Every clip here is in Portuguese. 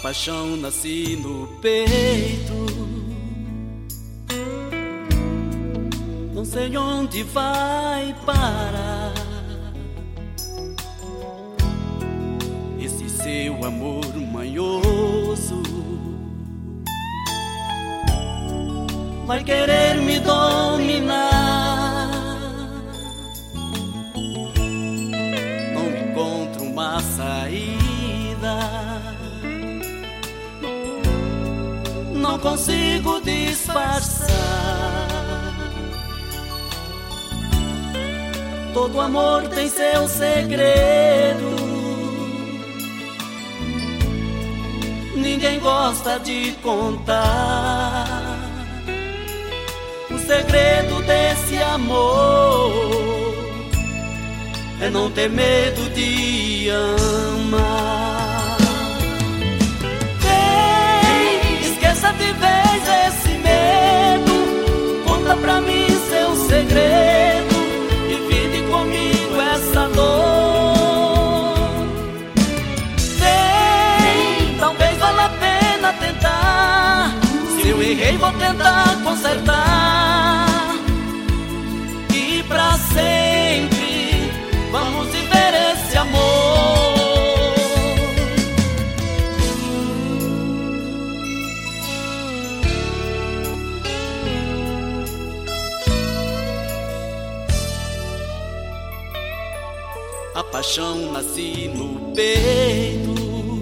paixão nasce no peito. Não sei onde vai parar esse seu amor manhoso. Vai querer me dominar. Não encontro uma saída, não consigo disfarçar. Todo amor tem seu segredo. Ninguém gosta de contar o segredo desse amor. É não ter medo de amar. Ei, esqueça de vez esse medo. Conta pra mim seu segredo. Divide comigo essa dor. Ei, talvez valha a pena tentar. Se eu errei, vou tentar consertar. E pra sempre vamos viver esse amor. A paixão nasce no peito.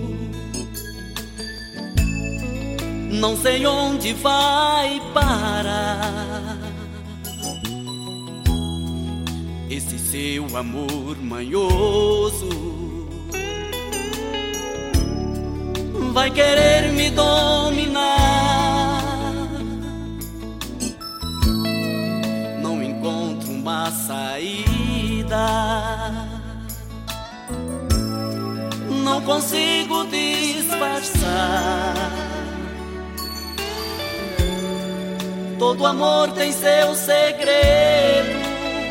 Não sei onde vai parar esse seu amor manhoso. Vai querer me dominar. Não encontro uma saída, não consigo disfarçar. Todo amor tem seu segredo.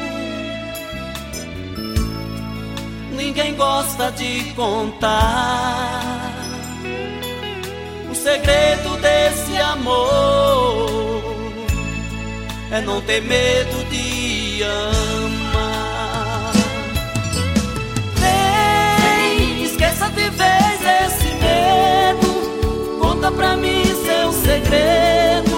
Ninguém gosta de contar o segredo desse amor. É não ter medo de amar. Ei, esqueça de vez esse medo. Conta pra mim seu segredo.